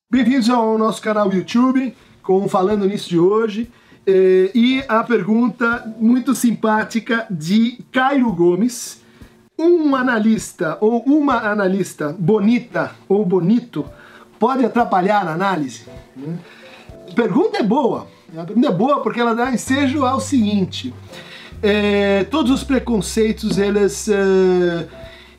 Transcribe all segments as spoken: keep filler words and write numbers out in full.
Bem-vindos ao nosso canal YouTube, com Falando Nisso de hoje. Eh, e a pergunta muito simpática de Cairo Gomes. Um analista ou uma analista bonita ou bonito pode atrapalhar a análise? A pergunta é boa. A pergunta é boa porque ela dá ensejo ao seguinte. Eh, todos os preconceitos, eles... Eh,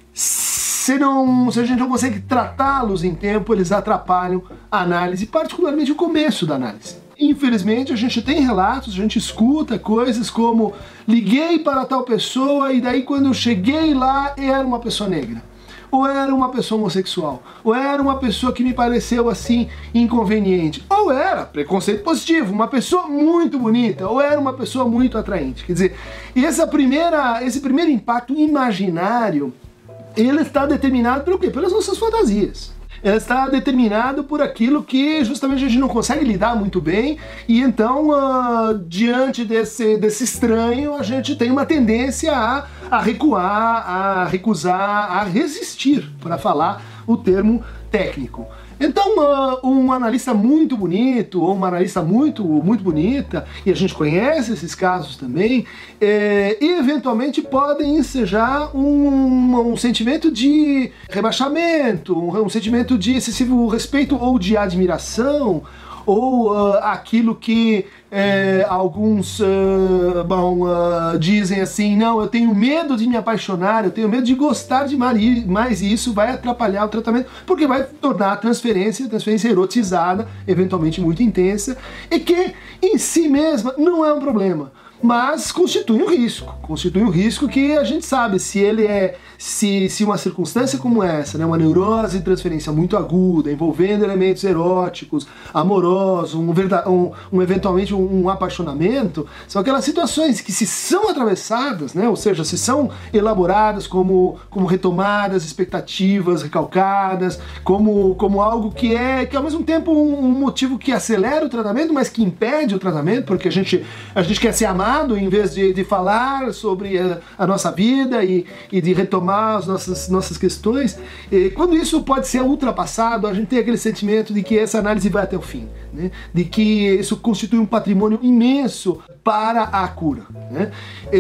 Se, não, se a gente não consegue tratá-los em tempo, eles atrapalham a análise, particularmente o começo da análise. Infelizmente, a gente tem relatos, a gente escuta coisas como liguei para tal pessoa e daí quando eu cheguei lá era uma pessoa negra, ou era uma pessoa homossexual, ou era uma pessoa que me pareceu assim inconveniente, ou era, preconceito positivo, uma pessoa muito bonita, ou era uma pessoa muito atraente. Quer dizer, essa primeira, esse primeiro impacto imaginário, ele está determinado pelo quê? Pelas nossas fantasias. Ele está determinado por aquilo que justamente a gente não consegue lidar muito bem e então, uh, diante desse, desse estranho, a gente tem uma tendência a, a recuar, a recusar, a resistir, para falar o termo técnico. Então, uh, um analista muito bonito, ou uma analista muito, muito bonita, e a gente conhece esses casos também, é, eventualmente podem ensejar um, um sentimento de rebaixamento, um, um sentimento de excessivo respeito ou de admiração, ou uh, aquilo que é, alguns uh, bom, uh, dizem assim, não, eu tenho medo de me apaixonar, eu tenho medo de gostar de mais, e isso vai atrapalhar o tratamento, porque vai tornar a transferência, a transferência erotizada, eventualmente muito intensa, e que em si mesma não é um problema, mas constitui um risco, constitui um risco que a gente sabe, se ele é, se, se uma circunstância como essa, né, uma neurose de transferência muito aguda, envolvendo elementos eróticos, amorosos, um, um, um eventualmente um, um apaixonamento, são aquelas situações que se são atravessadas, né, ou seja, se são elaboradas como, como retomadas, expectativas recalcadas, como, como algo que é, que ao mesmo tempo um, um motivo que acelera o tratamento, mas que impede o tratamento, porque a gente, a gente quer ser amado, em vez de, de falar sobre a, a nossa vida e, e de retomar as nossas, nossas questões. E quando isso pode ser ultrapassado, a gente tem aquele sentimento de que essa análise vai até o fim, né? De que isso constitui um patrimônio imenso para a cura, né?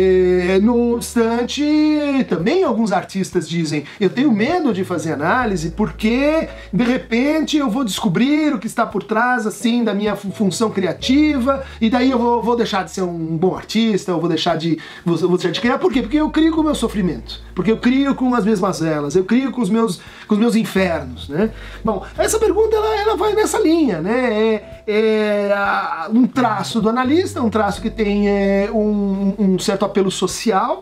E, no obstante, também alguns artistas dizem, eu tenho medo de fazer análise porque de repente eu vou descobrir o que está por trás assim da minha função criativa e daí eu vou, vou deixar de ser um bom artista, eu vou deixar de, vou, vou deixar de criar. Por quê? Porque eu crio com o meu sofrimento, porque eu crio com as minhas mazelas, eu crio com os meus, com os meus infernos, né? Bom, essa pergunta ela, ela vai nessa linha, né? É, é um traço do analista, um traço que tem é, um, um certo apelo social,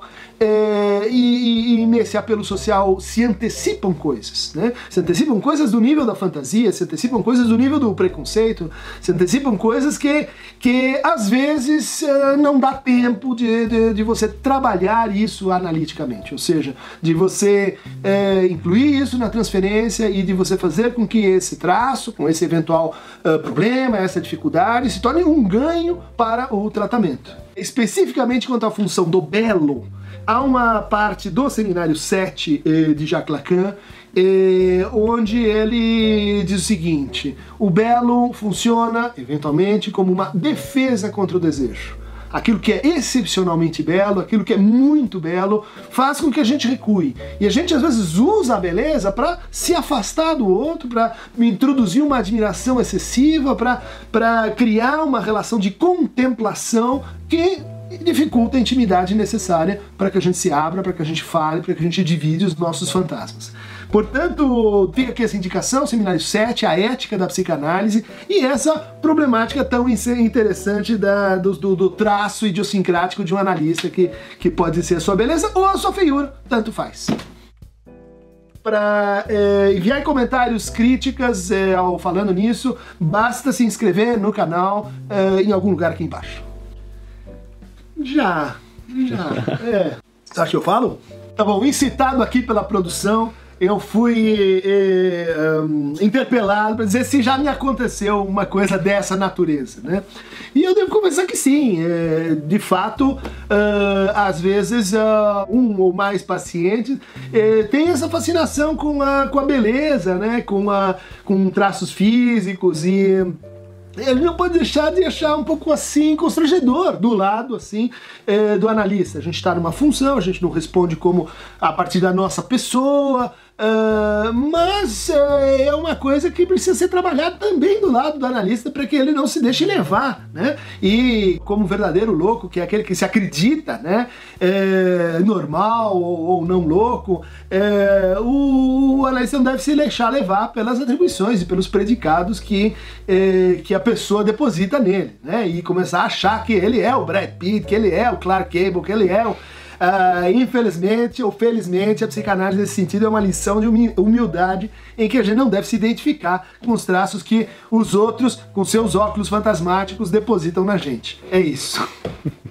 é, e, e nesse apelo social se antecipam coisas, né? Se antecipam coisas do nível da fantasia, se antecipam coisas do nível do preconceito, se antecipam coisas que, que às vezes é, não dá tempo de, de, de você trabalhar isso analiticamente, ou seja, de você é, incluir isso na transferência e de você fazer com que esse traço, com esse eventual uh, problema, essa dificuldade, se torne um ganho para o tratamento. Especificamente quanto à função do belo, há uma parte do Seminário sete eh, de Jacques Lacan, eh, onde ele diz o seguinte: o belo funciona, eventualmente, como uma defesa contra o desejo. Aquilo que é excepcionalmente belo, aquilo que é muito belo, faz com que a gente recue. E a gente às vezes usa a beleza para se afastar do outro, para introduzir uma admiração excessiva, para criar uma relação de contemplação que dificulta a intimidade necessária para que a gente se abra, para que a gente fale, para que a gente divide os nossos fantasmas. Portanto, fica aqui essa indicação, Seminário sete, a ética da psicanálise e essa problemática tão interessante da, do, do, do traço idiosincrático de um analista que, que pode ser a sua beleza ou a sua feiura, tanto faz. Para é, enviar comentários, críticas é, ao Falando Nisso, basta se inscrever no canal é, em algum lugar aqui embaixo. Já, já, é. Você acha que eu falo? Tá bom, incitado aqui pela produção, eu fui eh, um, interpelado para dizer se já me aconteceu uma coisa dessa natureza, né? E eu devo confessar que sim, é, de fato, uh, às vezes uh, um ou mais pacientes eh, tem essa fascinação com a, com a beleza, né? Com, a, com traços físicos e... ele não pode deixar de achar um pouco assim constrangedor do lado assim é, do analista. A gente está numa função, a gente não responde como a partir da nossa pessoa, uh, mas uh, é uma coisa que precisa ser trabalhada também do lado do analista para que ele não se deixe levar, né? E como um verdadeiro louco, que é aquele que se acredita, né, é, normal ou, ou não louco, é, o, o analista não deve se deixar levar pelas atribuições e pelos predicados que, é, que a pessoa deposita nele, né? E começar a achar que ele é o Brad Pitt, que ele é o Clark Gable, que ele é o... Uh, infelizmente ou felizmente, a psicanálise nesse sentido é uma lição de humildade em que a gente não deve se identificar com os traços que os outros, com seus óculos fantasmáticos, depositam na gente. É isso.